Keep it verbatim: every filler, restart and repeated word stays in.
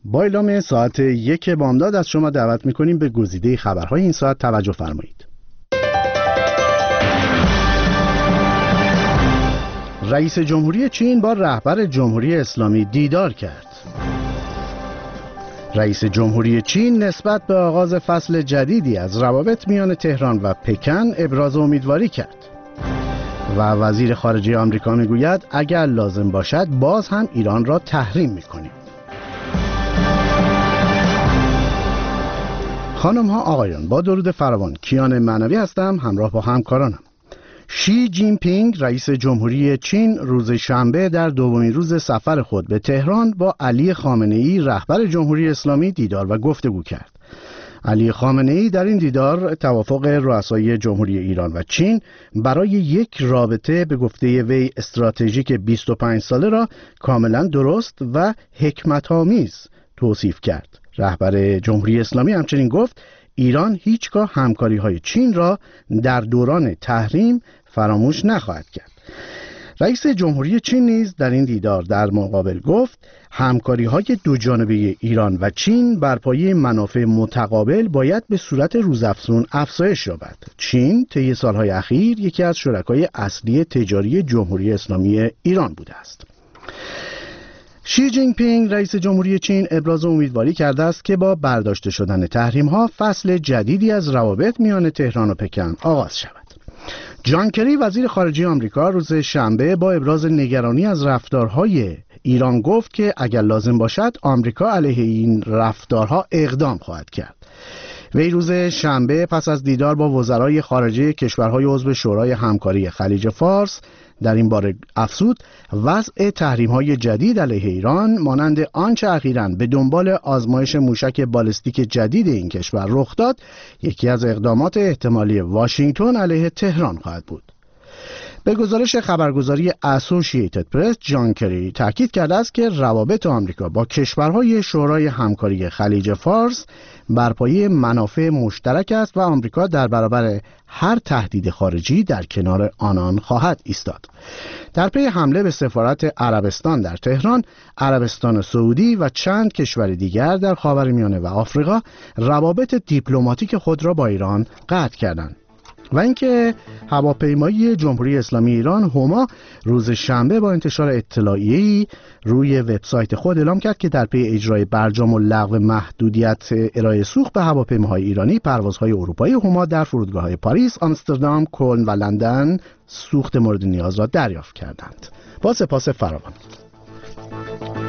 با اعلام ساعت یک بامداد از شما دعوت میکنیم به گزیده خبرهای این ساعت توجه فرمایید. رئیس جمهوری چین با رهبر جمهوری اسلامی دیدار کرد. رئیس جمهوری چین نسبت به آغاز فصل جدیدی از روابط میان تهران و پکن ابراز امیدواری کرد. و وزیر خارجه آمریکا میگوید اگر لازم باشد باز هم ایران را تحریم میکنیم. خانم ها آقایان، با درود فراوان، کیان معنوی هستم همراه با همکارانم. شی جین پینگ رئیس جمهوری چین روز شنبه در دومین روز سفر خود به تهران با علی خامنه‌ای رهبر جمهوری اسلامی دیدار و گفتگو کرد. علی خامنه‌ای در این دیدار توافق رؤسای جمهوری ایران و چین برای یک رابطه به گفته وی استراتژیک بیست و پنج ساله را کاملا درست و حکمت‌آمیز توصیف کرد. رهبر جمهوری اسلامی همچنین گفت ایران هیچگاه همکاری‌های چین را در دوران تحریم فراموش نخواهد کرد. رئیس جمهوری چین نیز در این دیدار در مقابل گفت همکاری‌های دوجانبه ایران و چین بر پایه منافع متقابل باید به صورت روزافزون افزایش یابد. چین طی سالهای اخیر یکی از شرکای اصلی تجاری جمهوری اسلامی ایران بوده است. شی جین پینگ رئیس جمهوری چین ابراز امیدواری کرده است که با برداشته شدن تحریم‌ها فصل جدیدی از روابط میان تهران و پکن آغاز شود. جان کری وزیر خارجه آمریکا روز شنبه با ابراز نگرانی از رفتارهای ایران گفت که اگر لازم باشد آمریکا علیه این رفتارها اقدام خواهد کرد. وی روز شنبه پس از دیدار با وزرای خارجه کشورهای عضو شورای همکاری خلیج فارس در این باره افزود وضع تحریم‌های جدید علیه ایران مانند آنچه اخیراً به دنبال آزمایش موشک بالستیک جدید این کشور رخ داد یکی از اقدامات احتمالی واشنگتن علیه تهران خواهد بود. به گزارش خبرگزاری اسوسییتد پرس، جان کری تاکید کرده است که روابط آمریکا با کشورهای شورای همکاری خلیج فارس بر پایه منافع مشترک است و آمریکا در برابر هر تهدید خارجی در کنار آنان خواهد ایستاد. در پی حمله به سفارت عربستان در تهران، عربستان سعودی و چند کشور دیگر در خاورمیانه و آفریقا روابط دیپلماتیک خود را با ایران قطع کردند. و اینکه هواپیمایی جمهوری اسلامی ایران هما روز شنبه با انتشار اطلاعیه‌ای روی وبسایت خود اعلام کرد که در پی اجرای برجام و لغو محدودیت ارائه سوخت به هواپیماهای ایرانی، پروازهای اروپایی هما در فرودگاه‌های پاریس، آمستردام، کلن و لندن سوخت مورد نیاز را دریافت کردند. با سپاس فراوان.